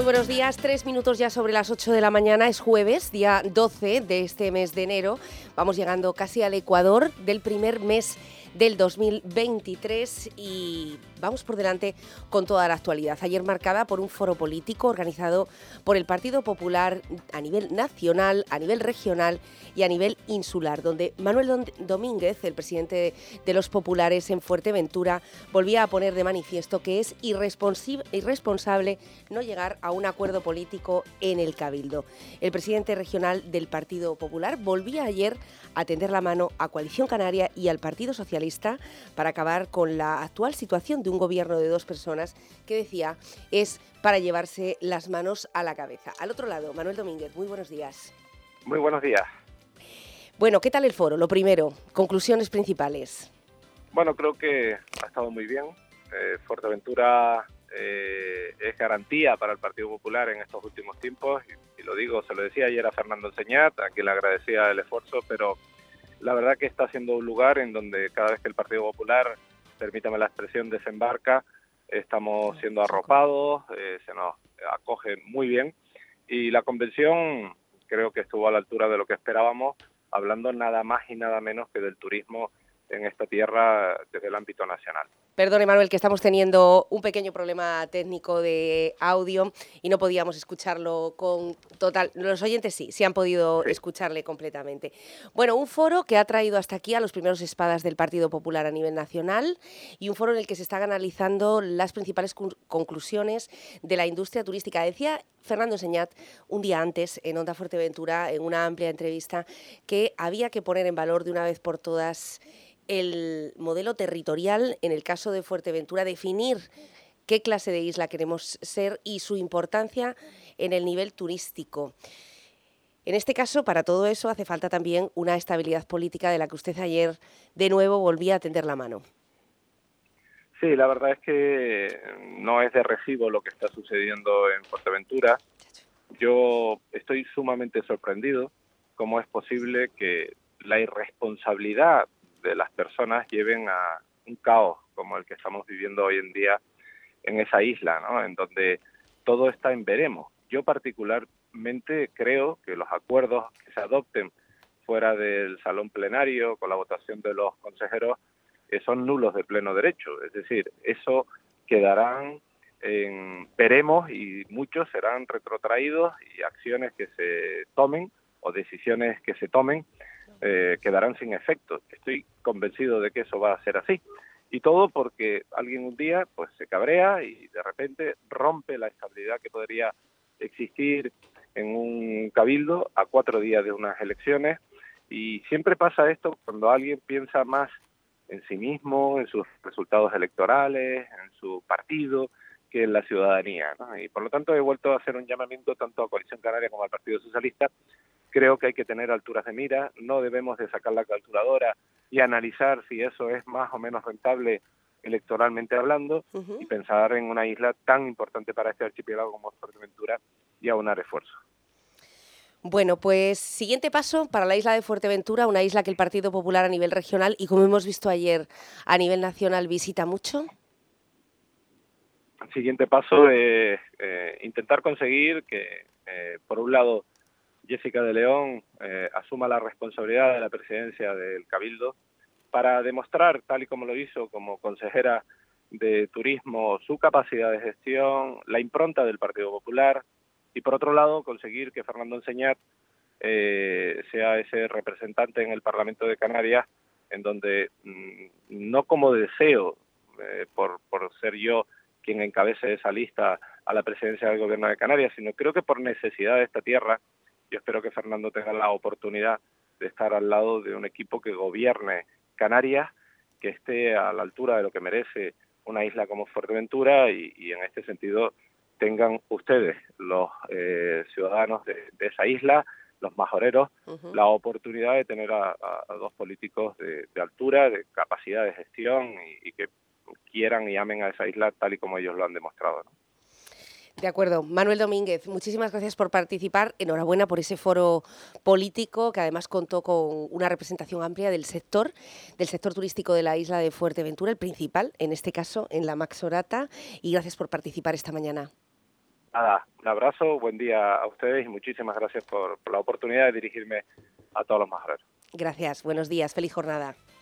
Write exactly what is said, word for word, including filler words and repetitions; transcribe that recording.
buenos días, tres minutos ya sobre las ocho de la mañana, es jueves, día doce de este mes de enero. Vamos llegando casi al ecuador del primer mes del dos mil veintitrés y vamos por delante con toda la actualidad. Ayer marcada por un foro político organizado por el Partido Popular a nivel nacional, a nivel regional y a nivel insular, donde Manuel Domínguez, el presidente de los populares en Fuerteventura, volvía a poner de manifiesto que es irresponsable no llegar a un acuerdo político en el Cabildo. El presidente regional del Partido Popular volvía ayer a tender la mano a Coalición Canaria y al Partido Socialista para acabar con la actual situación de un gobierno de dos personas que, decía, es para llevarse las manos a la cabeza. Al otro lado, Manuel Domínguez, muy buenos días. Muy buenos días. Bueno, ¿qué tal el foro? Lo primero, conclusiones principales. Bueno, creo que ha estado muy bien. Eh, Fuerteventura eh, es garantía para el Partido Popular en estos últimos tiempos, y, y lo digo, se lo decía ayer a Fernando Enseñat, a quien le agradecía el esfuerzo, pero la verdad que está siendo un lugar en donde cada vez que el Partido Popular, permítame la expresión, desembarca, estamos siendo arropados, eh, se nos acoge muy bien, y la convención creo que estuvo a la altura de lo que esperábamos, hablando nada más y nada menos que del turismo en esta tierra desde el ámbito nacional. Perdone, Manuel, que estamos teniendo un pequeño problema técnico de audio y no podíamos escucharlo con total... Los oyentes sí, sí han podido sí. escucharle completamente. Bueno, un foro que ha traído hasta aquí a los primeros espadas del Partido Popular a nivel nacional y un foro en el que se están analizando las principales conclusiones de la industria turística. Decía Fernando Enseñat un día antes en Onda Fuerteventura, en una amplia entrevista, que había que poner en valor de una vez por todas el modelo territorial, en el caso de Fuerteventura, definir qué clase de isla queremos ser y su importancia en el nivel turístico. En este caso, para todo eso, hace falta también una estabilidad política de la que usted ayer de nuevo volvía a tender la mano. Sí, la verdad es que no es de recibo lo que está sucediendo en Fuerteventura. Yo estoy sumamente sorprendido cómo es posible que la irresponsabilidad de las personas lleven a un caos como el que estamos viviendo hoy en día en esa isla, ¿no? En donde todo está en veremos. Yo particularmente creo que los acuerdos que se adopten fuera del salón plenario con la votación de los consejeros eh, son nulos de pleno derecho. Es decir, eso quedarán en veremos y muchos serán retrotraídos y acciones que se tomen o decisiones que se tomen Eh, quedarán sin efecto. Estoy convencido de que eso va a ser así. Y todo porque alguien un día pues se cabrea y de repente rompe la estabilidad que podría existir en un cabildo a cuatro días de unas elecciones. Y siempre pasa esto cuando alguien piensa más en sí mismo, en sus resultados electorales, en su partido, que en la ciudadanía, ¿no? Y por lo tanto he vuelto a hacer un llamamiento tanto a Coalición Canaria como al Partido Socialista. Creo que hay que tener alturas de mira, no debemos de sacar la calculadora y analizar si eso es más o menos rentable electoralmente hablando, uh-huh. y pensar en una isla tan importante para este archipiélago como Fuerteventura y aunar esfuerzos. Bueno, pues siguiente paso para la isla de Fuerteventura, una isla que el Partido Popular a nivel regional y, como hemos visto ayer, a nivel nacional visita mucho. El siguiente paso es eh, intentar conseguir que, eh, por un lado, Jessica de León eh, asuma la responsabilidad de la presidencia del Cabildo para demostrar, tal y como lo hizo como consejera de Turismo, su capacidad de gestión, la impronta del Partido Popular, y por otro lado conseguir que Fernando Enseñat eh, sea ese representante en el Parlamento de Canarias, en donde mmm, no como deseo, eh, por, por ser yo quien encabece esa lista a la presidencia del Gobierno de Canarias, sino creo que por necesidad de esta tierra. Yo espero que Fernando tenga la oportunidad de estar al lado de un equipo que gobierne Canarias, que esté a la altura de lo que merece una isla como Fuerteventura y, y en este sentido tengan ustedes, los eh, ciudadanos de, de esa isla, los majoreros, uh-huh. la oportunidad de tener a, a, a dos políticos de, de altura, de capacidad de gestión y, y que quieran y amen a esa isla tal y como ellos lo han demostrado, ¿no? De acuerdo. Manuel Domínguez, muchísimas gracias por participar. Enhorabuena por ese foro político que además contó con una representación amplia del sector, del sector turístico de la isla de Fuerteventura, el principal, en este caso, en la Maxorata. Y gracias por participar esta mañana. Nada, un abrazo, buen día a ustedes y muchísimas gracias por, por la oportunidad de dirigirme a todos los majareros. Gracias, buenos días, feliz jornada.